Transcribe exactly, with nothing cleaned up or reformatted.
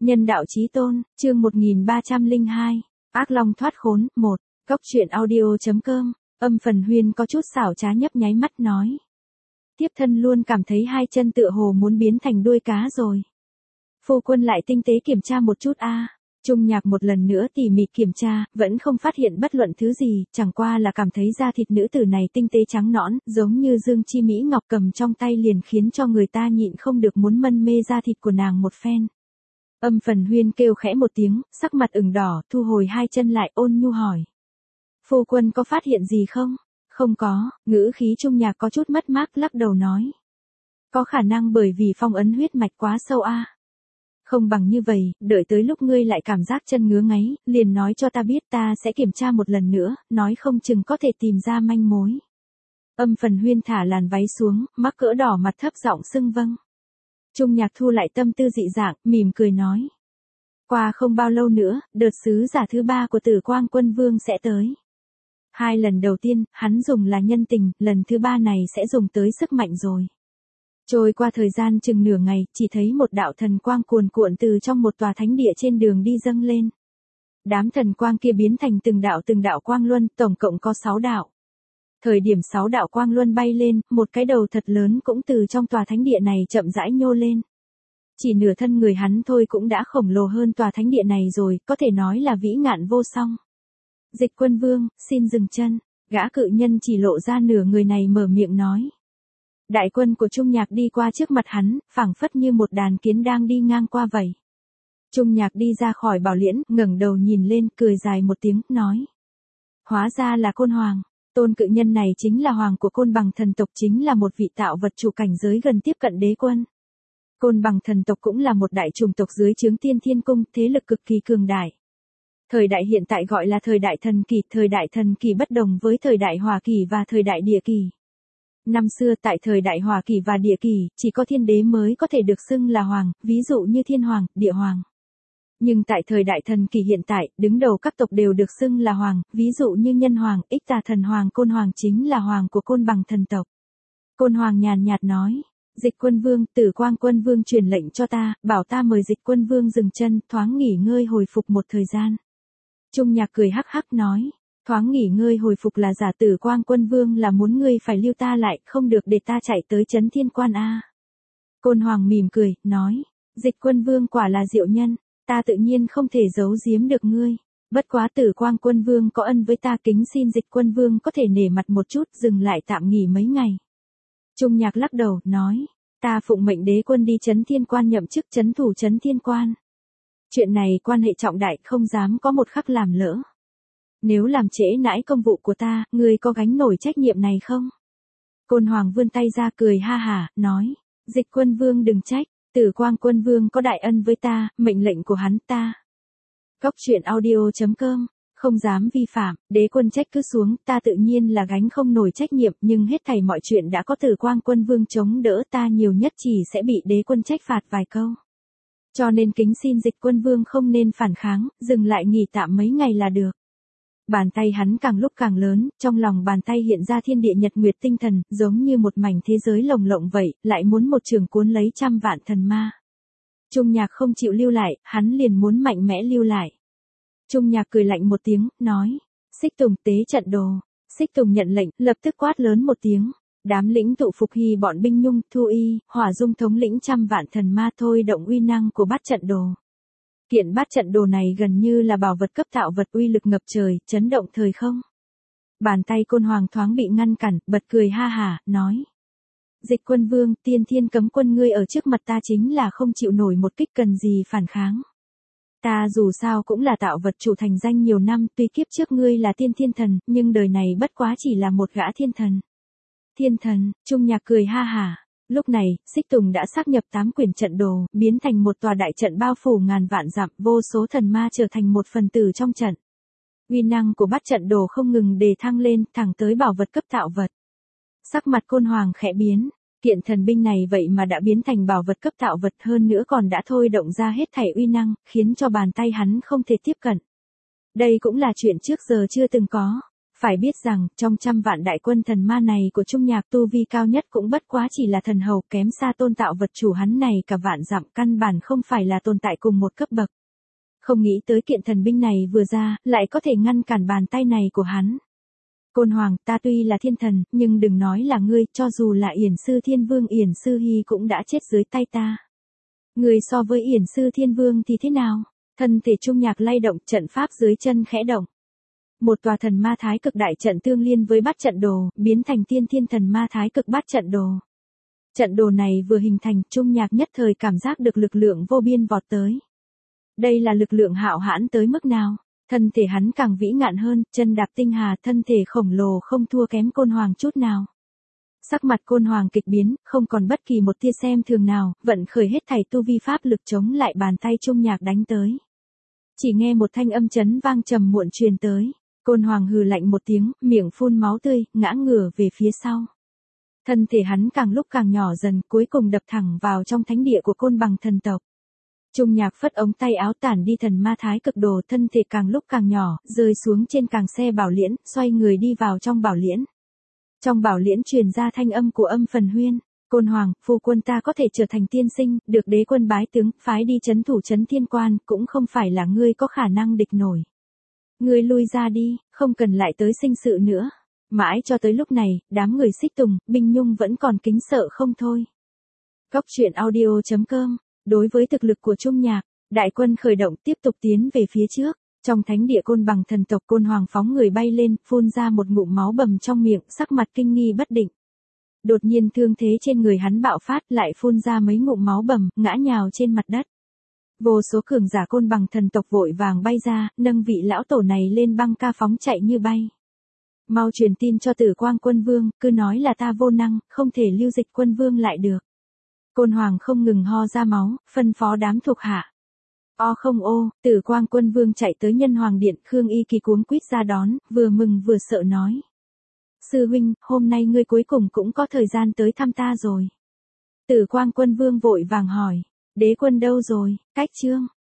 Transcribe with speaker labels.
Speaker 1: Nhân đạo chí tôn, chương một nghìn ba trăm lẻ hai, ác long thoát khốn, một, Cốc truyện audio.com, âm phần Huyên có chút xảo trá nhấp nháy mắt nói. Tiếp thân luôn cảm thấy hai chân tựa hồ muốn biến thành đuôi cá rồi. Phu quân lại tinh tế kiểm tra một chút a. À. Trung Nhạc một lần nữa tỉ mỉ kiểm tra, vẫn không phát hiện bất luận thứ gì, chẳng qua là cảm thấy da thịt nữ tử này tinh tế trắng nõn, giống như dương chi mỹ ngọc cầm trong tay liền khiến cho người ta nhịn không được muốn mân mê da thịt của nàng một phen. Âm phần Huyên kêu khẽ một tiếng, sắc mặt ửng đỏ, thu hồi hai chân lại ôn nhu hỏi. Phu quân có phát hiện gì không? Không có, ngữ khí Trung Nhạc có chút mất mát lắc đầu nói. Có khả năng bởi vì phong ấn huyết mạch quá sâu a. À. Không bằng như vậy, đợi tới lúc ngươi lại cảm giác chân ngứa ngáy, liền nói cho ta biết ta sẽ kiểm tra một lần nữa, nói không chừng có thể tìm ra manh mối. Âm phần Huyên thả làn váy xuống, mắc cỡ đỏ mặt thấp giọng xưng vâng. Trung Nhạc thu lại tâm tư dị dạng, mỉm cười nói. Qua không bao lâu nữa, đợt sứ giả thứ ba của Tử Quang Quân Vương sẽ tới. Hai lần đầu tiên, hắn dùng là nhân tình, lần thứ ba này sẽ dùng tới sức mạnh rồi. Trôi qua thời gian chừng nửa ngày, chỉ thấy một đạo thần quang cuồn cuộn từ trong một tòa thánh địa trên đường đi dâng lên. Đám thần quang kia biến thành từng đạo từng đạo quang luân, tổng cộng có sáu đạo. Thời điểm sáu đạo quang luân bay lên, một cái đầu thật lớn cũng từ trong tòa thánh địa này chậm rãi nhô lên. Chỉ nửa thân người hắn thôi cũng đã khổng lồ hơn tòa thánh địa này rồi, có thể nói là vĩ ngạn vô song. Dịch Quân Vương, xin dừng chân, gã cự nhân chỉ lộ ra nửa người này mở miệng nói. Đại quân của Trung Nhạc đi qua trước mặt hắn, phảng phất như một đàn kiến đang đi ngang qua vậy. Trung Nhạc đi ra khỏi bảo liễn, ngẩng đầu nhìn lên, cười dài một tiếng, nói. Hóa ra là Côn Hoàng, tôn cự nhân này chính là hoàng của Côn Bằng thần tộc, chính là một vị tạo vật chủ cảnh giới gần tiếp cận đế quân. Côn Bằng thần tộc cũng là một đại chủng tộc dưới trướng Tiên Thiên Cung, thế lực cực kỳ cường đại. Thời đại hiện tại gọi là thời đại thần kỳ, thời đại thần kỳ bất đồng với thời đại hỏa kỳ và thời đại địa kỳ. Năm xưa tại thời đại hỏa kỳ và địa kỳ, chỉ có thiên đế mới có thể được xưng là hoàng, ví dụ như thiên hoàng, địa hoàng. Nhưng tại thời đại thần kỳ hiện tại, đứng đầu các tộc đều được xưng là hoàng, ví dụ như nhân hoàng, ích tà thần hoàng, Côn Hoàng chính là hoàng của Côn Bằng thần tộc. Côn Hoàng nhàn nhạt nói, Dịch Quân Vương, Tử Quang Quân Vương truyền lệnh cho ta, bảo ta mời Dịch Quân Vương dừng chân, thoáng nghỉ ngơi hồi phục một thời gian. Trung Nhạc cười hắc hắc nói. Thoáng nghỉ ngơi hồi phục là giả, Tử Quang Quân Vương là muốn ngươi phải lưu ta lại, không được để ta chạy tới Chấn Thiên Quan a. Côn Hoàng mỉm cười, nói, Dịch Quân Vương quả là diệu nhân, ta tự nhiên không thể giấu giếm được ngươi. Bất quá Tử Quang Quân Vương có ân với ta, kính xin Dịch Quân Vương có thể nể mặt một chút, dừng lại tạm nghỉ mấy ngày. Trung Nhạc lắc đầu, nói, ta phụng mệnh đế quân đi Chấn Thiên Quan nhậm chức trấn thủ Chấn Thiên Quan. Chuyện này quan hệ trọng đại, không dám có một khắc làm lỡ. Nếu làm trễ nãi công vụ của ta, ngươi có gánh nổi trách nhiệm này không? Côn Hoàng vươn tay ra cười ha hả, nói, Dịch Quân Vương đừng trách, Tử Quang Quân Vương có đại ân với ta, mệnh lệnh của hắn ta. Cốc truyện audio.com, không dám vi phạm, đế quân trách cứ xuống, ta tự nhiên là gánh không nổi trách nhiệm, nhưng hết thảy mọi chuyện đã có Tử Quang Quân Vương chống đỡ, ta nhiều nhất chỉ sẽ bị đế quân trách phạt vài câu. Cho nên kính xin Dịch Quân Vương không nên phản kháng, dừng lại nghỉ tạm mấy ngày là được. Bàn tay hắn càng lúc càng lớn, trong lòng bàn tay hiện ra thiên địa nhật nguyệt tinh thần, giống như một mảnh thế giới lồng lộng vậy, lại muốn một trường cuốn lấy trăm vạn thần ma. Trung Nhạc không chịu lưu lại, hắn liền muốn mạnh mẽ lưu lại. Trung Nhạc cười lạnh một tiếng, nói, Xích Tùng tế trận đồ. Xích Tùng nhận lệnh, lập tức quát lớn một tiếng. Đám lĩnh tụ phục hy bọn binh nhung, thu y, hỏa dung thống lĩnh trăm vạn thần ma thôi động uy năng của bát trận đồ. Kiện bát trận đồ này gần như là bảo vật cấp tạo vật, uy lực ngập trời, chấn động thời không. Bàn tay Côn Hoàng thoáng bị ngăn cản, bật cười ha hả, nói. Dịch Quân Vương, Tiên Thiên cấm quân ngươi ở trước mặt ta chính là không chịu nổi một kích, cần gì phản kháng. Ta dù sao cũng là tạo vật chủ thành danh nhiều năm, tuy kiếp trước ngươi là tiên thiên thần, nhưng đời này bất quá chỉ là một gã thiên thần. Thiên thần, Trung Nhạc cười ha hả. Lúc này, Xích Tùng đã xác nhập tám quyển trận đồ, biến thành một tòa đại trận bao phủ ngàn vạn dặm, vô số thần ma trở thành một phần tử trong trận. Uy năng của bát trận đồ không ngừng đề thăng lên, thẳng tới bảo vật cấp tạo vật. Sắc mặt Côn Hoàng khẽ biến, kiện thần binh này vậy mà đã biến thành bảo vật cấp tạo vật, hơn nữa còn đã thôi động ra hết thảy uy năng, khiến cho bàn tay hắn không thể tiếp cận. Đây cũng là chuyện trước giờ chưa từng có. Phải biết rằng, trong trăm vạn đại quân thần ma này của Trung Nhạc tu vi cao nhất cũng bất quá chỉ là thần hầu, kém xa Tôn Tạo vật chủ hắn này cả vạn dặm, căn bản không phải là tồn tại cùng một cấp bậc. Không nghĩ tới kiện thần binh này vừa ra, lại có thể ngăn cản bàn tay này của hắn. Côn Hoàng, ta tuy là thiên thần, nhưng đừng nói là ngươi, cho dù là Yển Sư Thiên Vương Yển Sư Hy cũng đã chết dưới tay ta. Ngươi so với Yển Sư Thiên Vương thì thế nào? Thân thể Trung Nhạc lay động, trận pháp dưới chân khẽ động. Một tòa thần ma thái cực đại trận tương liên với bát trận đồ, biến thành tiên thiên thần ma thái cực bát trận đồ. Trận đồ này vừa hình thành, Trung Nhạc nhất thời cảm giác được lực lượng vô biên vọt tới. Đây là lực lượng hạo hãn tới mức nào? Thân thể hắn càng vĩ ngạn hơn, chân đạp tinh hà, thân thể khổng lồ không thua kém Côn Hoàng chút nào. Sắc mặt Côn Hoàng kịch biến, không còn bất kỳ một tia xem thường nào, vận khởi hết thảy tu vi pháp lực chống lại bàn tay Trung Nhạc đánh tới. Chỉ nghe một thanh âm chấn vang trầm muộn truyền tới. Côn Hoàng hừ lạnh một tiếng, miệng phun máu tươi, ngã ngửa về phía sau. Thân thể hắn càng lúc càng nhỏ dần, cuối cùng đập thẳng vào trong thánh địa của Côn Bằng thần tộc. Trung Nhạc phất ống tay áo tản đi thần ma thái cực đồ, thân thể càng lúc càng nhỏ, rơi xuống trên càng xe bảo liễn, xoay người đi vào trong bảo liễn. Trong bảo liễn truyền ra thanh âm của Âm Phần Huyên. Côn Hoàng, phu quân ta có thể trở thành tiên sinh, được đế quân bái tướng, phái đi trấn thủ trấn thiên quan, cũng không phải là ngươi có khả năng địch nổi. Ngươi lui ra đi, không cần lại tới sinh sự nữa. Mãi cho tới lúc này, đám người Xích Tùng, Binh Nhung vẫn còn kính sợ không thôi. Góc truyện audio chấm com. Đối với thực lực của Trung Nhạc, đại quân khởi động tiếp tục tiến về phía trước. Trong thánh địa Côn Bằng thần tộc, Côn Hoàng phóng người bay lên, phun ra một ngụm máu bầm trong miệng, sắc mặt kinh nghi bất định. Đột nhiên thương thế trên người hắn bạo phát, lại phun ra mấy ngụm máu bầm, ngã nhào trên mặt đất. Vô số cường giả Côn Bằng thần tộc vội vàng bay ra, nâng vị lão tổ này lên băng ca phóng chạy như bay. Mau truyền tin cho Tử Quang Quân Vương, cứ nói là ta vô năng, không thể lưu dịch Quân Vương lại được. Côn Hoàng không ngừng ho ra máu, phân phó đám thuộc hạ. O không ô, Tử Quang Quân Vương chạy tới Nhân Hoàng Điện, Khương Y Kỳ cuống quýt ra đón, vừa mừng vừa sợ nói. Sư huynh, hôm nay ngươi cuối cùng cũng có thời gian tới thăm ta rồi. Tử Quang Quân Vương vội vàng hỏi, đế quân đâu rồi, cách chương.